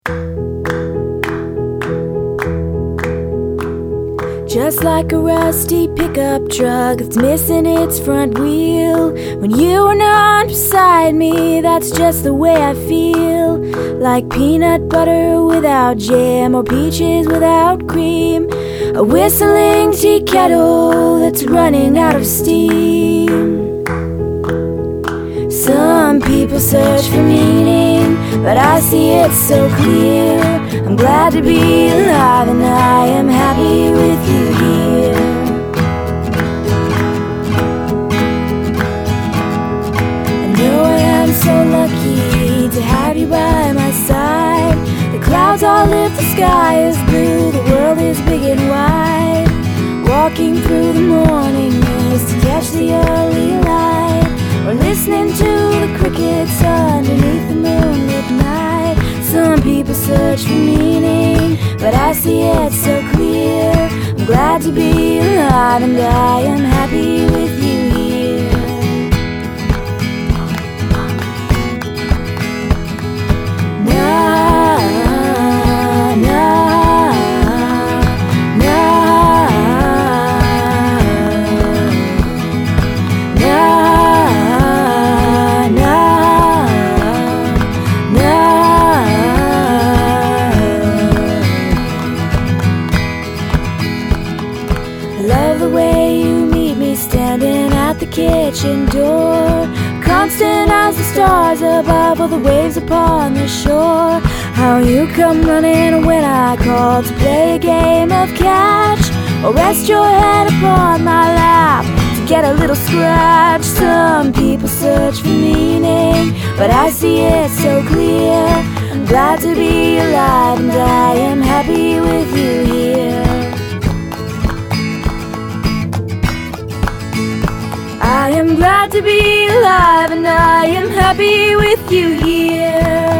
Just like a rusty pickup truck that's missing its front wheel. When you are not beside me, that's just the way I feel. Like peanut butter without jam, or peaches without cream. A whistling tea kettle that's running out of steam. Some people search for meaning, but I see it so clear. I'm glad to be alive and I am happy with you here. I know I am so lucky to have you by my side. The clouds all lift, the sky is blue, the world is big and wide. Walking through the morning mist to catch the early light, or listening to the crickets underneath the moonlit night. Some people search for meaning, but I see it so clear. I'm glad to be alive and I am happy with you here. Na, na, na, love the way you meet me standing at the kitchen door. Constant as the stars above or the waves upon the shore. How you come running when I call to play a game of catch, or rest your head upon my lap to get a little scratch. Some people search for meaning, but I see it so clear. I'm glad to be alive and I am happy with you here. I am glad to be alive and I am happy with you here.